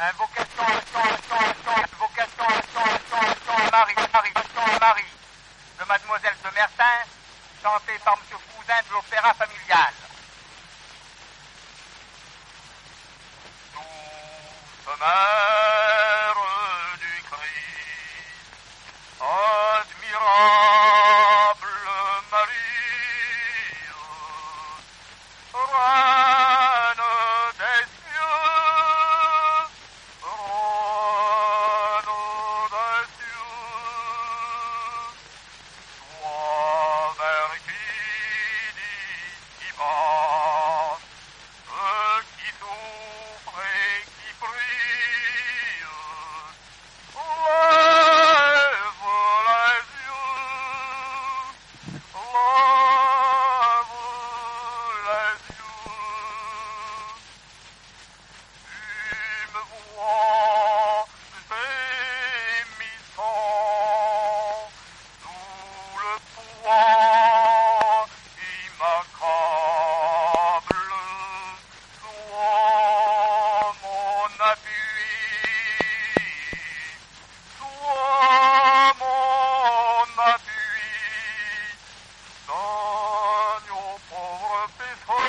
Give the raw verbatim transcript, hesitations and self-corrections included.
Invocation, invocation, invocation, invocation, Marie, Marie, Marie, de Mademoiselle de Mertin, chantée par Monsieur Cousin de l'Opéra Familial. Douce mère du Christ, admirable Marie, reine des cieux, reine des cieux, toi vers qui dispense ceux qui souffrent et qui prient, lève les yeux, lève les yeux, tu me vois gémissant sous le poids qui m'accable, sois mon appui, sois mon appui, donne aux pauvres pécheurs